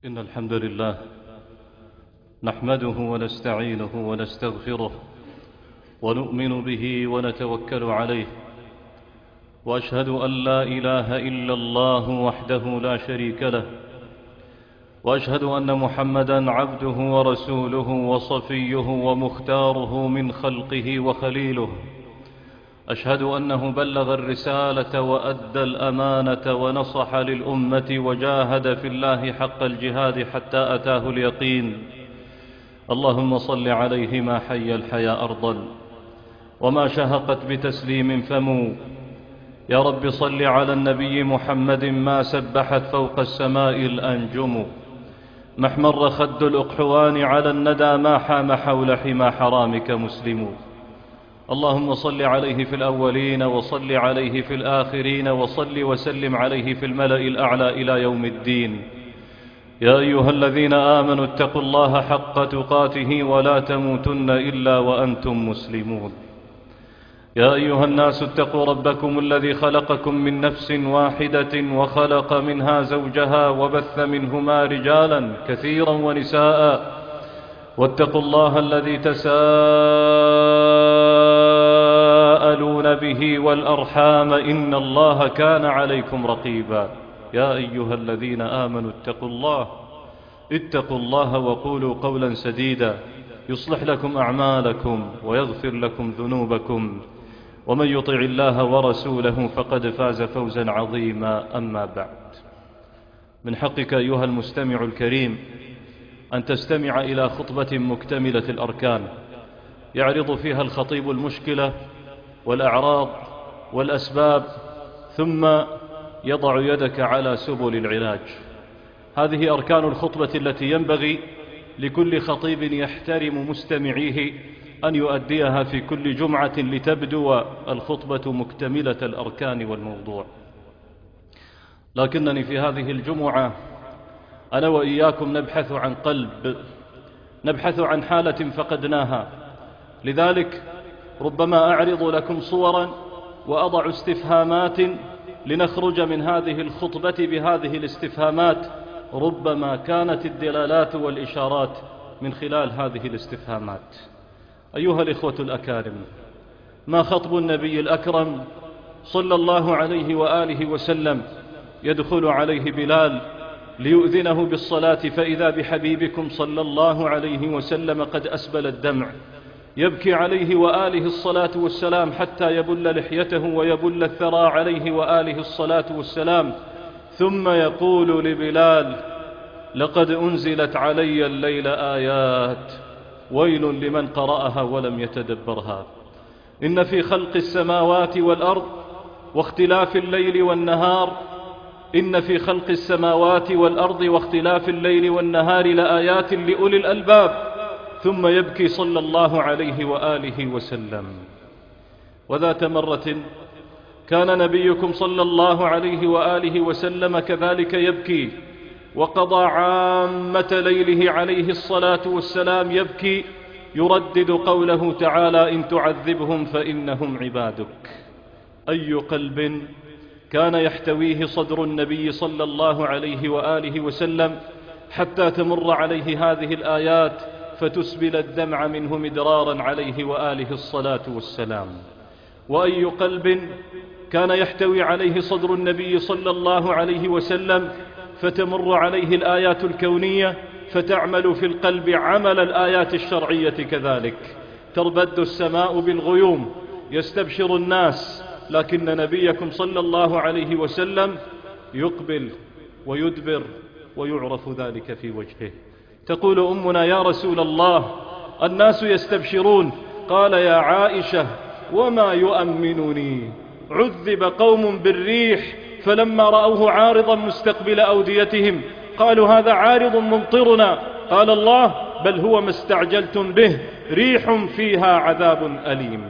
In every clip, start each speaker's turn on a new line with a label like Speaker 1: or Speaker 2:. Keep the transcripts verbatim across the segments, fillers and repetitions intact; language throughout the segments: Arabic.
Speaker 1: إن الحمد لله نحمده ونستعينه ونستغفره ونؤمن به ونتوكل عليه، وأشهد أن لا إله إلا الله وحده لا شريك له، وأشهد أن محمدًا عبده ورسوله وصفيه ومختاره من خلقه وخليله. أشهد أنه بلغ الرسالة وأدى الأمانة ونصح للأمة وجاهد في الله حق الجهاد حتى أتاه اليقين. اللهم صل عليه ما حي الحيا أرضا وما شهقت بتسليم فمو. يا رب صل على النبي محمد ما سبحت فوق السماء الأنجم، ما احمر خد الأقحوان على الندى ما حام حول حمى حرامك مسلم. اللهم صل عليه في الأولين وصل عليه في الآخرين وصل وسلم عليه في الملأ الأعلى إلى يوم الدين. يا أيها الذين آمنوا اتقوا الله حق تقاته ولا تموتن إلا وأنتم مسلمون. يا أيها الناس اتقوا ربكم الذي خلقكم من نفس واحدة وخلق منها زوجها وبث منهما رجالا كثيرا ونساء، واتقوا الله الذي تساءلون به والأرحام إن الله كان عليكم رقيبا. يا أيها الذين آمنوا اتقوا الله اتقوا الله وقولوا قولا سديدا يصلح لكم أعمالكم ويغفر لكم ذنوبكم، ومن يطع الله ورسوله فقد فاز فوزا عظيما. أما بعد، من حقك أيها المستمع الكريم أن تستمع إلى خطبة مكتملة الأركان يعرض فيها الخطيب المشكلة والأعراض والأسباب، ثم يضع يدك على سبل العلاج. هذه أركان الخطبة التي ينبغي لكل خطيب يحترم مستمعيه أن يؤديها في كل جمعة لتبدو الخطبة مكتملة الأركان والموضوع. لكنني في هذه الجمعة أنا وإياكم نبحث عن قلب، نبحث عن حالة فقدناها. لذلك ربما أعرض لكم صورا وأضع استفهامات لنخرج من هذه الخطبة بهذه الاستفهامات. ربما كانت الدلالات والإشارات من خلال هذه الاستفهامات. أيها الإخوة الأكارم، ما خطب النبي الأكرم صلى الله عليه وآله وسلم يدخل عليه بلال ليؤذنه بالصلاة، فإذا بحبيبكم صلى الله عليه وسلم قد أسبل الدمع، يبكي عليه وآله الصلاة والسلام حتى يبل لحيته ويبل الثرى عليه وآله الصلاة والسلام، ثم يقول لبلال: لقد أنزلت علي الليل آيات ويل لمن قرأها ولم يتدبرها. إن في خلق السماوات والأرض واختلاف الليل والنهار إن في خلق السماوات والأرض واختلاف الليل والنهار لآيات لأولي الألباب. ثم يبكي صلى الله عليه وآله وسلم. وذات مرة كان نبيكم صلى الله عليه وآله وسلم كذلك يبكي، وقضى عامة ليله عليه الصلاة والسلام يبكي يردد قوله تعالى: إن تعذبهم فإنهم عبادك. أي قلب كان يحتويه صدر النبي صلى الله عليه وآله وسلم حتى تمر عليه هذه الآيات فتسبل الدمع منه مدرارا عليه وآله الصلاة والسلام. وأي قلب كان يحتوي عليه صدر النبي صلى الله عليه وسلم فتمر عليه الآيات الكونية فتعمل في القلب عمل الآيات الشرعية كذلك. تربد السماء بالغيوم يستبشر الناس، لكن نبيكم صلى الله عليه وسلم يقبل ويدبر ويعرف ذلك في وجهه. تقول أمنا: يا رسول الله، الناس يستبشرون. قال: يا عائشة، وما يؤمنني؟ عذب قوم بالريح فلما رأوه عارضا مستقبل أوديتهم قالوا: هذا عارض ممطرنا. قال الله: بل هو ما استعجلتم به، ريح فيها عذاب أليم.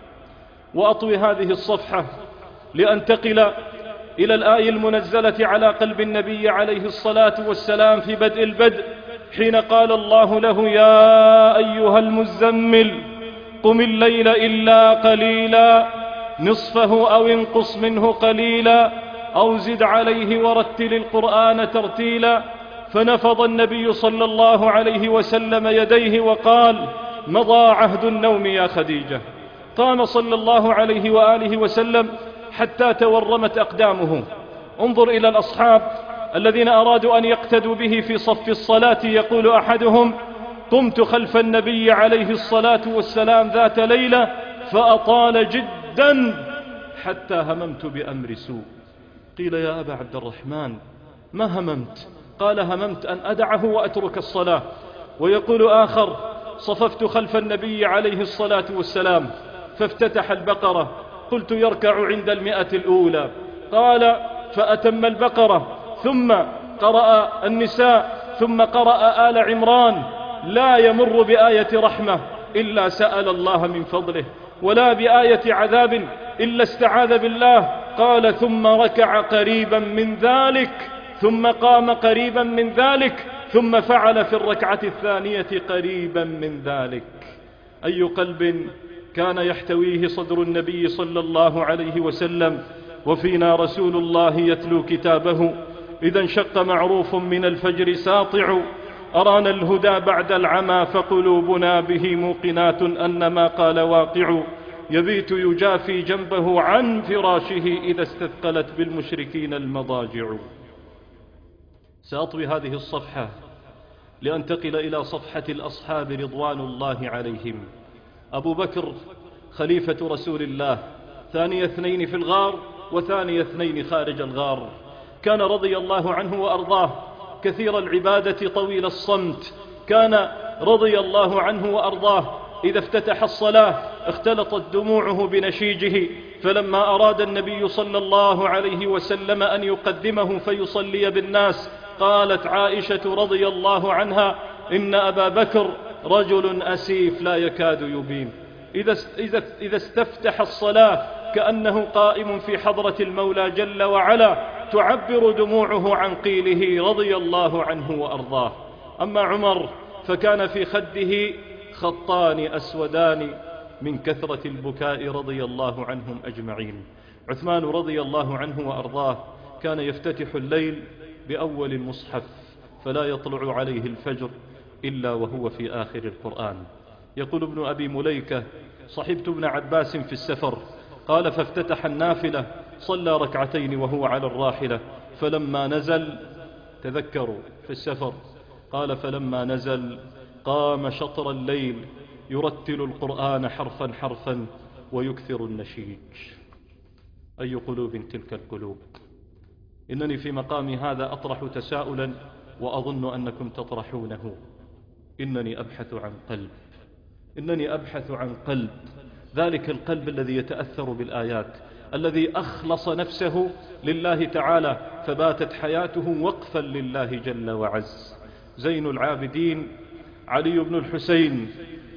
Speaker 1: وأطوي هذه الصفحة لأنتقل إلى الآية المنزلة على قلب النبي عليه الصلاة والسلام في بدء البدء، حين قال الله له: يا أيها المزمل قم الليل إلا قليلا نصفه أو انقص منه قليلا أو زد عليه ورتل القرآن ترتيلا. فنفض النبي صلى الله عليه وسلم يديه وقال: مضى عهد النوم يا خديجة. قام صلى الله عليه وآله وسلم حتى تورمت أقدامه. انظر إلى الأصحاب الذين أرادوا أن يقتدوا به في صف الصلاة. يقول أحدهم: قمت خلف النبي عليه الصلاة والسلام ذات ليلة فأطال جدا حتى هممت بأمر سوء. قيل: يا أبا عبد الرحمن ما هممت؟ قال: هممت أن أدعه وأترك الصلاة. ويقول آخر: صففت خلف النبي عليه الصلاة والسلام فافتتح البقرة، قلت يركع عند المئة الأولى، قال: فأتم البقرة ثم قرأ النساء ثم قرأ آل عمران، لا يمر بآية رحمة إلا سأل الله من فضله، ولا بآية عذاب إلا استعاذ بالله. قال: ثم ركع قريبا من ذلك، ثم قام قريبا من ذلك، ثم فعل في الركعة الثانية قريبا من ذلك. أي قلب كان يحتويه صدر النبي صلى الله عليه وسلم وفينا رسول الله يتلو كتابه. إذا انشق معروف من الفجر ساطع، أرانا الهدى بعد العمى فقلوبنا به موقنات أن ما قال واقع. يبيت يجافي جنبه عن فراشه إذا استثقلت بالمشركين المضاجع. سأطوي هذه الصفحة لأنتقل إلى صفحة الأصحاب رضوان الله عليهم. أبو بكر خليفة رسول الله، ثاني اثنين في الغار وثاني اثنين خارج الغار، كان رضي الله عنه وأرضاه كثير العبادة طويل الصمت. كان رضي الله عنه وأرضاه إذا افتتح الصلاة اختلطت دموعه بنشيجه، فلما أراد النبي صلى الله عليه وسلم أن يقدمه فيصلي بالناس قالت عائشة رضي الله عنها: إن أبا بكر رجل أسيف لا يكاد يبين. إذا إذا استفتح الصلاة كأنه قائم في حضرة المولى جل وعلا، تعبر دموعه عن قيله رضي الله عنه وأرضاه. أما عمر فكان في خده خطان أسودان من كثرة البكاء رضي الله عنهم أجمعين. عثمان رضي الله عنه وأرضاه كان يفتتح الليل بأول المصحف فلا يطلع عليه الفجر إلا وهو في آخر القرآن. يقول ابن أبي مليكة: صحبت ابن عباس في السفر، قال: فافتتح النافلة صلى ركعتين وهو على الراحلة، فلما نزل، تذكروا في السفر، قال: فلما نزل قام شطر الليل يرتل القرآن حرفا حرفا ويكثر النشيج. أي قلوب تلك القلوب! إنني في مقامي هذا أطرح تساؤلا وأظن أنكم تطرحونه. إنني أبحث عن قلب، إنني أبحث عن قلب، ذلك القلب الذي يتأثر بالآيات، الذي أخلص نفسه لله تعالى فباتت حياته وقفا لله جل وعز. زين العابدين علي بن الحسين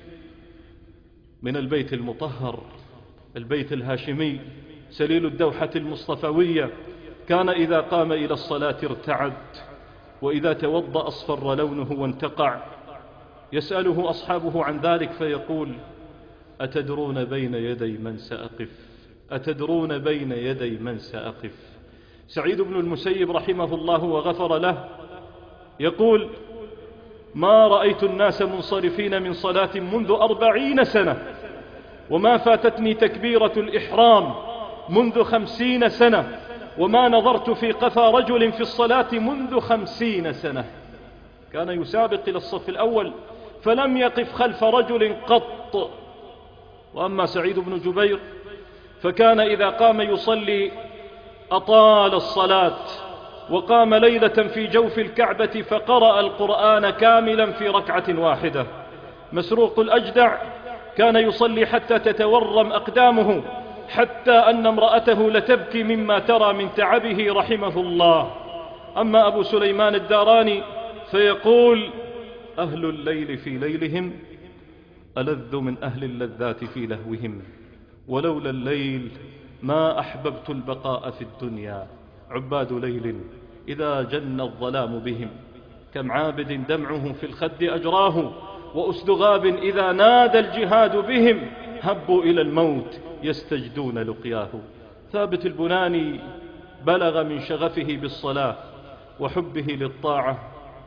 Speaker 1: من البيت المطهر، البيت الهاشمي، سليل الدوحة المصطفوية، كان إذا قام إلى الصلاة ارتعد، وإذا توضأ أصفر لونه وانتقع. يسأله أصحابه عن ذلك فيقول: أتدرون بين يدي من سأقف؟ أتدرون بين يدي من سأقف؟ سعيد بن المسيب رحمه الله وغفر له يقول: ما رأيت الناس منصرفين من صلاة منذ أربعين سنة، وما فاتتني تكبيرة الإحرام منذ خمسين سنة، وما نظرت في قفا رجل في الصلاة منذ خمسين سنة. كان يسابق إلى الصف الأول فلم يقف خلف رجل قط. وأما سعيد بن جبير فكان إذا قام يصلي أطال الصلاة، وقام ليلة في جوف الكعبة فقرأ القرآن كاملا في ركعة واحدة. مسروق الأجدع كان يصلي حتى تتورم أقدامه، حتى أن امرأته لتبكي مما ترى من تعبه رحمه الله. أما أبو سليمان الداراني فيقول: أهل الليل في ليلهم ألذ من أهل اللذات في لهوهم، ولولا الليل ما أحببت البقاء في الدنيا. عباد ليل إذا جن الظلام بهم، كم عابد دمعه في الخد أجراه، وأسد غاب إذا نادى الجهاد بهم، هبوا إلى الموت يستجدون لقياه. ثابت البناني بلغ من شغفه بالصلاة وحبه للطاعة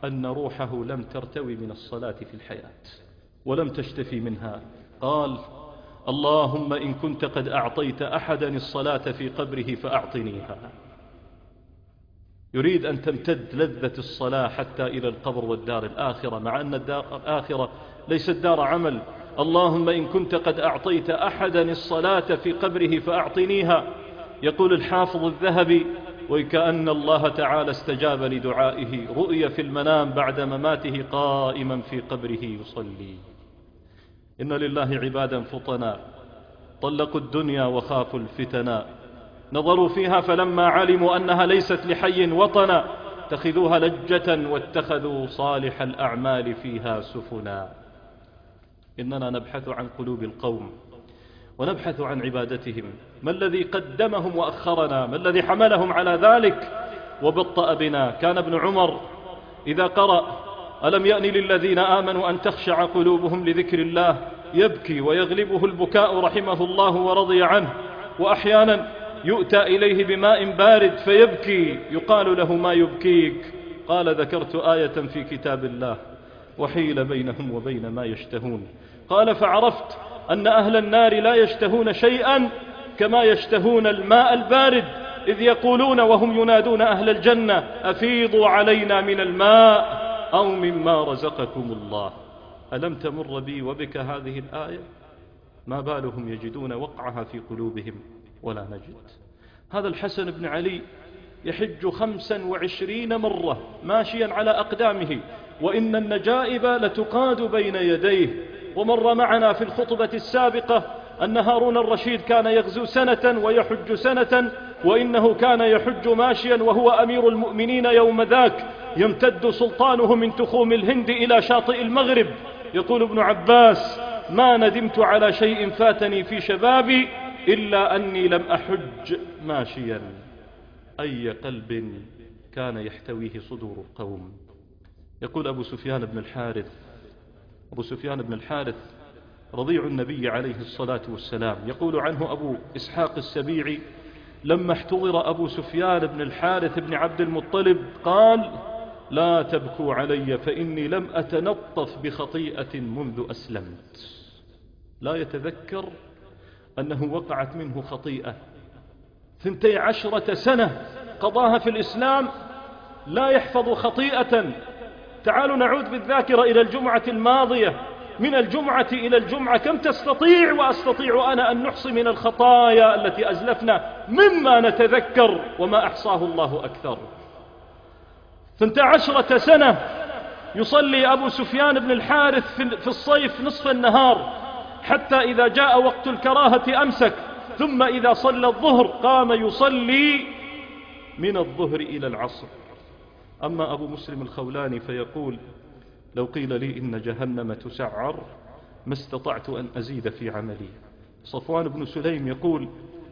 Speaker 1: أن روحه لم ترتوي من الصلاة في الحياة ولم تشتفي منها. قال: اللهم إن كنت قد أعطيت أحدا الصلاة في قبره فأعطنيها. يريد أن تمتد لذة الصلاة حتى إلى القبر والدار الآخرة، مع أن الدار الآخرة ليست دار عمل. اللهم إن كنت قد أعطيت أحدا الصلاة في قبره فأعطنيها. يقول الحافظ الذهبي: وكأن الله تعالى استجاب لدعائه، رؤي في المنام بعد مماته قائما في قبره يصلي. إن لله عبادا فطنا طلقوا الدنيا وخافوا الفتنا، نظروا فيها فلما علموا أنها ليست لحي وطنا، اتخذوها لجة واتخذوا صالح الأعمال فيها سفنا. إننا نبحث عن قلوب القوم ونبحث عن عبادتهم. ما الذي قدمهم وأخرنا؟ ما الذي حملهم على ذلك وبطأ بنا؟ كان ابن عمر إذا قرأ: ألم يأن للذين آمنوا أن تخشع قلوبهم لذكر الله يبكي ويغلبه البكاء رحمه الله ورضي عنه. وأحيانا يؤتى إليه بماء بارد فيبكي، يقال له: ما يبكيك؟ قال: ذكرت آية في كتاب الله وحيل بينهم وبين ما يشتهون. قال: فعرفت أن أهل النار لا يشتهون شيئا كما يشتهون الماء البارد، إذ يقولون وهم ينادون أهل الجنة: أفيضوا علينا من الماء أو مما رزقكم الله. ألم تمر بي وبك هذه الآية؟ ما بالهم يجدون وقعها في قلوبهم ولا نجد. هذا الحسن بن علي يحج خمسا وعشرين مرة ماشيا على أقدامه، وإن النجائب لتقاد بين يديه. ومر معنا في الخطبة السابقة أن هارون الرشيد كان يغزو سنة ويحج سنة، وإنه كان يحج ماشيا وهو أمير المؤمنين يوم ذاك، يمتد سلطانه من تخوم الهند إلى شاطئ المغرب. يقول ابن عباس: ما ندمت على شيء فاتني في شبابي إلا أني لم أحج ماشيا. أي قلب كان يحتويه صدور القوم. يقول أبو سفيان بن الحارث أبو سفيان بن الحارث رضيع النبي عليه الصلاة والسلام، يقول عنه أبو إسحاق السبيعي: لما احتضر أبو سفيان بن الحارث بن عبد المطلب قال: لا تبكوا علي فإني لم أتنطف بخطيئة منذ أسلمت. لا يتذكر أنه وقعت منه خطيئة ثنتي عشرة سنة قضاها في الإسلام، لا يحفظ خطيئة. تعالوا نعود بالذاكرة إلى الجمعة الماضية، من الجمعة إلى الجمعة كم تستطيع وأستطيع أنا أن نحصي من الخطايا التي أزلفنا مما نتذكر، وما أحصاه الله أكثر. ثنتي عشرة سنة يصلي أبو سفيان بن الحارث في الصيف نصف النهار، حتى إذا جاء وقت الكراهة أمسك، ثم إذا صلى الظهر قام يصلي من الظهر إلى العصر. أما أبو مسلم الخولاني فيقول: لو قيل لي إن جهنم تسعر ما استطعت أن أزيد في عملي. صفوان بن سليم يقول: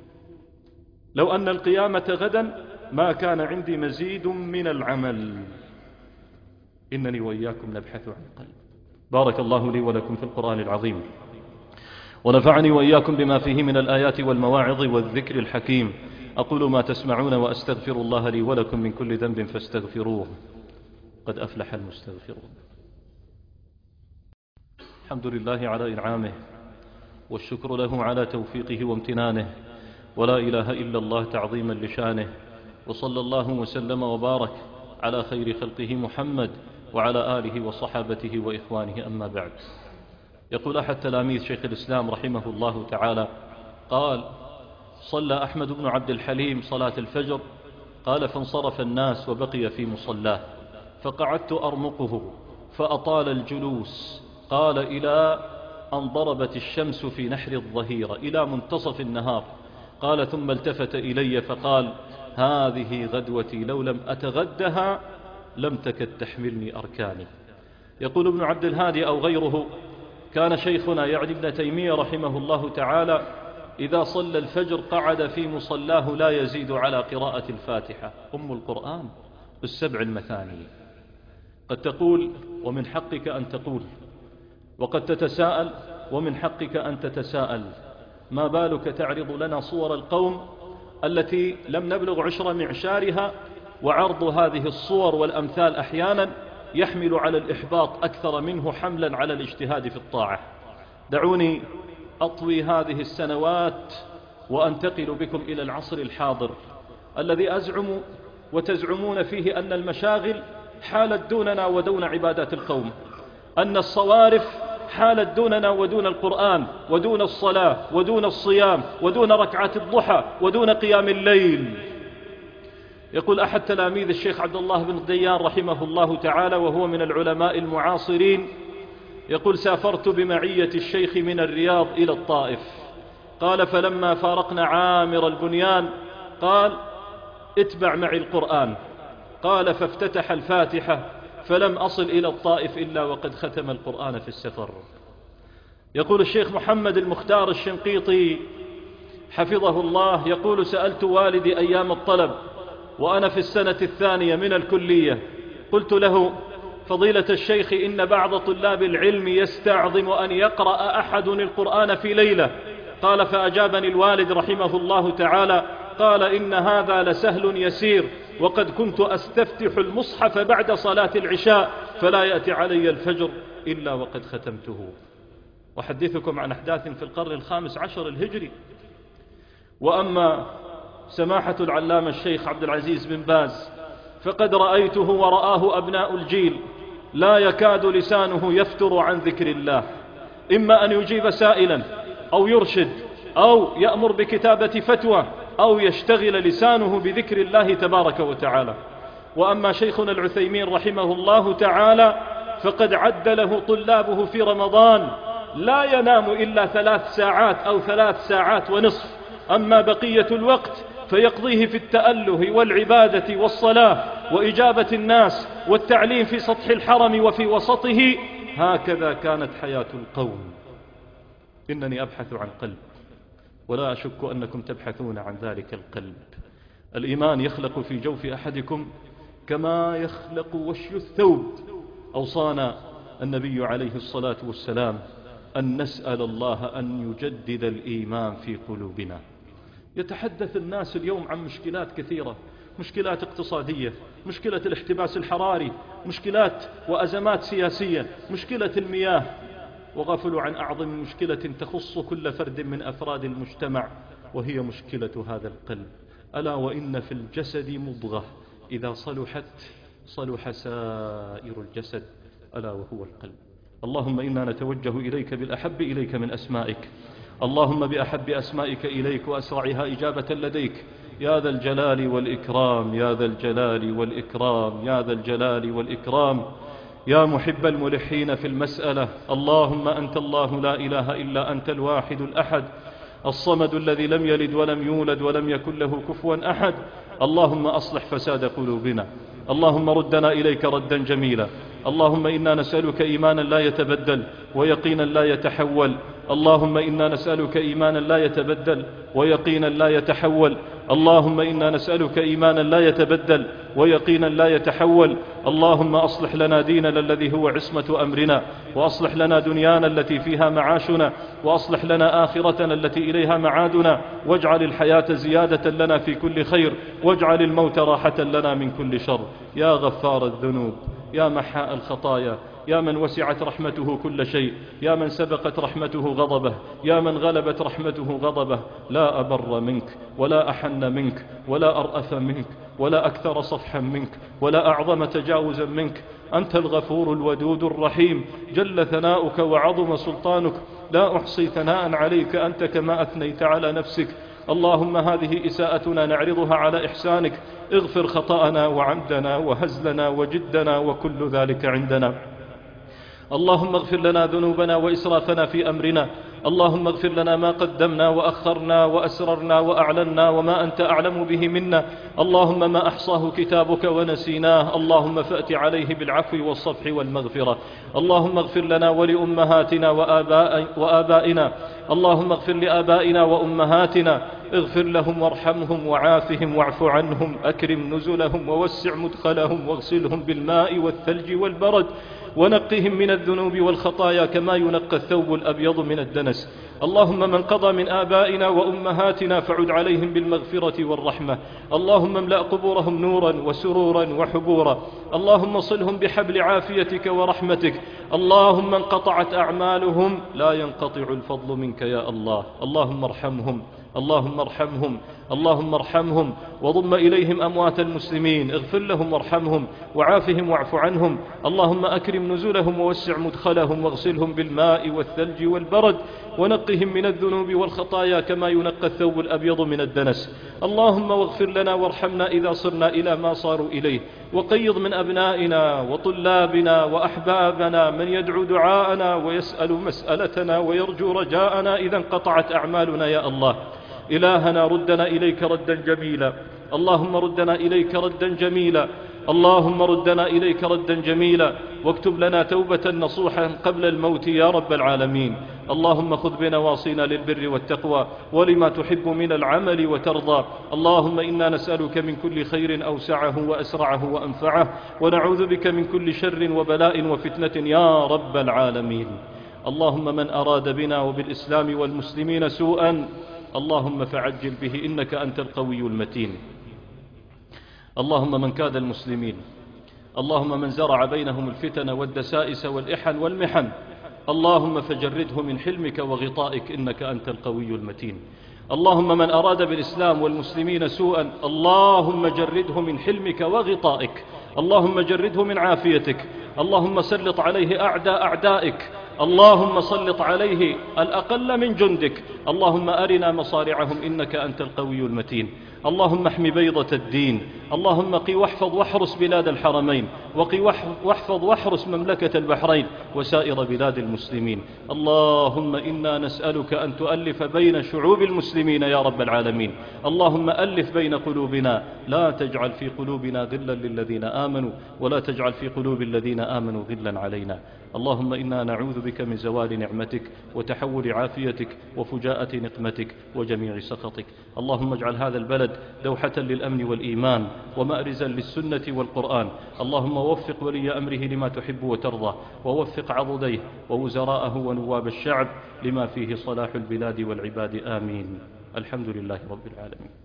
Speaker 1: لو أن القيامة غدا ما كان عندي مزيد من العمل. إنني وإياكم نبحث عن قلب. بارك الله لي ولكم في القرآن العظيم، ونفعني وإياكم بما فيه من الآيات والمواعظ والذكر الحكيم. أقول ما تسمعون وأستغفر الله لي ولكم من كل ذنب فاستغفروه، قد أفلح المستغفرون. الحمد لله على إنعامه، والشكر له على توفيقه وامتنانه، ولا إله إلا الله تعظيما لشانه. وصلى الله وسلم وبارك على خير خلقه محمد وعلى آله وصحابته وإخوانه، أما بعد. يقول أحد تلاميذ شيخ الإسلام رحمه الله تعالى قال: صلى أحمد بن عبد الحليم صلاة الفجر، قال: فانصرف الناس وبقي في مصلاه، فقعدت أرمقه فأطال الجلوس، قال: إلى أن ضربت الشمس في نحر الظهيرة، إلى منتصف النهار. قال: ثم التفت إلي فقال: هذه غدوتي، لو لم أتغدها لم تكد تحملني أركاني. يقول ابن عبد الهادي أو غيره: كان شيخنا يعني ابن تيمية رحمه الله تعالى إذا صلى الفجر قعد في مصلاه لا يزيد على قراءة الفاتحة أم القرآن بالسبع المثاني. قد تقول ومن حقك أن تقول، وقد تتساءل ومن حقك أن تتساءل، ما بالك تعرض لنا صور القوم التي لم نبلغ عشر معشارها، وعرض هذه الصور والأمثال أحيانا يحمل على الإحباط أكثر منه حملا على الاجتهاد في الطاعة. دعوني أطوي هذه السنوات وأنتقل بكم إلى العصر الحاضر الذي أزعم وتزعمون فيه أن المشاغل حالت دوننا ودون عبادات القوم، أن الصوارف حالت دوننا ودون القرآن ودون الصلاة ودون الصيام ودون ركعات الضحى ودون قيام الليل. يقول أحد تلاميذ الشيخ عبد الله بن ديان رحمه الله تعالى وهو من العلماء المعاصرين، يقول: سافرت بمعية الشيخ من الرياض إلى الطائف. قال: فلما فارقنا عامر البنيان قال: اتبع معي القرآن. قال: فافتتح الفاتحة فلم أصل إلى الطائف إلا وقد ختم القرآن في السفر. يقول الشيخ محمد المختار الشنقيطي حفظه الله، يقول: سألت والدي أيام الطلب وأنا في السنة الثانية من الكلية، قلت له: فضيلة الشيخ، إن بعض طلاب العلم يستعظم أن يقرأ أحد القرآن في ليلة. قال: فأجابني الوالد رحمه الله تعالى قال: إن هذا لسهل يسير، وقد كنت أستفتح المصحف بعد صلاة العشاء فلا يأتي علي الفجر إلا وقد ختمته. أحدثكم عن أحداث في القرن الخامس عشر الهجري. وأما سماحة العلامة الشيخ عبد العزيز بن باز فقد رأيته ورآه أبناء الجيل لا يكاد لسانه يفتر عن ذكر الله، إما أن يجيب سائلا أو يرشد أو يأمر بكتابة فتوى أو يشتغل لسانه بذكر الله تبارك وتعالى. وأما شيخنا العثيمين رحمه الله تعالى فقد عد له طلابه في رمضان لا ينام إلا ثلاث ساعات أو ثلاث ساعات ونصف، أما بقية الوقت فيقضيه في التأله والعبادة والصلاة وإجابة الناس والتعليم في سطح الحرم وفي وسطه. هكذا كانت حياة القوم. إنني أبحث عن قلب، ولا أشك أنكم تبحثون عن ذلك القلب. الإيمان يخلق في جوف أحدكم كما يخلق وشي الثوب. أوصانا النبي عليه الصلاة والسلام أن نسأل الله أن يجدد الإيمان في قلوبنا. يتحدث الناس اليوم عن مشكلات كثيرة، مشكلات اقتصادية، مشكلة الاحتباس الحراري، مشكلات وأزمات سياسية، مشكلة المياه، وغفلوا عن أعظم مشكلة تخص كل فرد من أفراد المجتمع، وهي مشكلة هذا القلب. ألا وإن في الجسد مضغة إذا صلحت صلح سائر الجسد، ألا وهو القلب. اللهم إنا نتوجه إليك بالأحب إليك من أسمائك، اللهم بأحب أسمائك إليك وأسرعها إجابة لديك، يا ذا الجلال والإكرام، يا ذا الجلال والإكرام، يا ذا الجلال والإكرام، يا محب الملحين في المسألة. اللهم أنت الله لا إله إلا أنت الواحد الأحد الصمد الذي لم يلد ولم يولد ولم يكن له كفوا أحد. اللهم أصلح فساد قلوبنا، اللهم ردنا إليك ردا جميلا. اللهم إنا نسألك إيمانا لا يتبدل ويقينا لا يتحول، اللهم إنا نسألك إيمانا لا يتبدل ويقينا لا يتحول، اللهم إنا نسألك إيمانا لا يتبدل ويقينا لا يتحول. اللهم أصلح لنا ديننا الذي هو عصمة أمرنا، وأصلح لنا دنيانا التي فيها معاشنا، وأصلح لنا آخرتنا التي إليها معادنا، واجعل الحياة زيادة لنا في كل خير، واجعل الموت راحة لنا من كل شر. يا غفار الذنوب، يا محاء الخطايا، يا من وسعت رحمته كل شيء، يا من سبقت رحمته غضبه، يا من غلبت رحمته غضبه، لا أبر منك ولا أحن منك ولا أرأف منك ولا أكثر صفحا منك ولا أعظم تجاوزا منك. أنت الغفور الودود الرحيم، جل ثناؤك وعظم سلطانك، لا أحصي ثناء عليك أنت كما أثنيت على نفسك. اللهم هذه إساءتنا نعرضها على إحسانك، اغفر خطأنا وعمدنا وهزلنا وجدنا وكل ذلك عندنا. اللهم اغفر لنا ذنوبنا وإسرافنا في أمرنا، اللهم اغفر لنا ما قدمنا وأخرنا وأسررنا وأعلنا وما أنت أعلم به منا. اللهم ما أحصاه كتابك ونسيناه، اللهم فأت عليه بالعفو والصفح والمغفرة. اللهم اغفر لنا ولأمهاتنا وآباء وآبائنا، اللهم اغفر لآبائنا وأمهاتنا، اغفر لهم وارحمهم وعافهم واعف عنهم، أكرم نزلهم ووسع مدخلهم، واغسلهم بالماء والثلج والبرد، ونقهم من الذنوب والخطايا كما ينقى الثوب الأبيض من الدنس. اللهم من قضى من آبائنا وأمهاتنا فعد عليهم بالمغفرة والرحمة. اللهم املأ قبورهم نورا وسرورا وحبورا. اللهم صلهم بحبل عافيتك ورحمتك. اللهم انقطعت أعمالهم لا ينقطع الفضل منك يا الله. اللهم ارحمهم اللهم ارحمهم اللهم ارحمهم وضم إليهم أموات المسلمين. اغفر لهم وارحمهم وعافهم واعف عنهم. اللهم أكرم نزلهم ووسع مدخلهم واغسلهم بالماء والثلج والبرد ونقهم من الذنوب والخطايا كما ينقى الثوب الأبيض من الدنس. اللهم واغفر لنا وارحمنا إذا صرنا إلى ما صاروا إليه. وقيض من أبنائنا وطلابنا وأحبابنا من يدعو دعاءنا ويسأل مسألتنا ويرجو رجاءنا إذا انقطعت أعمالنا يا الله. إلهنا ردنا إليك ردا جميلا. اللهم ردنا إليك ردا جميلا. اللهم ردنا إليك ردا جميلا واكتب لنا توبة نصوحا قبل الموت يا رب العالمين. اللهم خذ بنواصينا للبر والتقوى ولما تحب من العمل وترضى. اللهم إنا نسألك من كل خير أوسعه وأسرعه وأنفعه ونعوذ بك من كل شر وبلاء وفتنة يا رب العالمين. اللهم من أراد بنا وبالإسلام والمسلمين سوءا اللهم فعجل به إنك أنت القوي المتين. اللهم من كاد المسلمين. اللهم من زرع بينهم الفتن والدسائس والإحن والمحن اللهم فجرده من حلمك وغطائك إنك أنت القوي المتين. اللهم من أراد بالإسلام والمسلمين سوءا اللهم جرده من حلمك وغطائك. اللهم جرده من عافيتك. اللهم سلط عليه أعداء أعدائك. اللهم سلط عليه الأقل من جندك. اللهم أرنا مصارعهم إنك أنت القوي المتين. اللهم احم بيضة الدين. اللهم قي واحفظ واحرس بلاد الحرمين وقي واحفظ واحرس مملكة البحرين وسائر بلاد المسلمين. اللهم إنا نسألك أن تؤلف بين شعوب المسلمين يا رب العالمين. اللهم ألف بين قلوبنا لا تجعل في قلوبنا غلا للذين آمنوا ولا تجعل في قلوب الذين آمنوا غلا علينا. اللهم إنا نعوذ بك من زوال نعمتك وتحول عافيتك وفجاءة نقمتك وجميع سخطك. اللهم اجعل هذا البلد دوحة للأمن والإيمان ومأرزا للسنة والقرآن. اللهم وفق ولي أمره لما تحب وترضى ووفق عضديه ووزراءه ونواب الشعب لما فيه صلاح البلاد والعباد آمين. الحمد لله رب العالمين.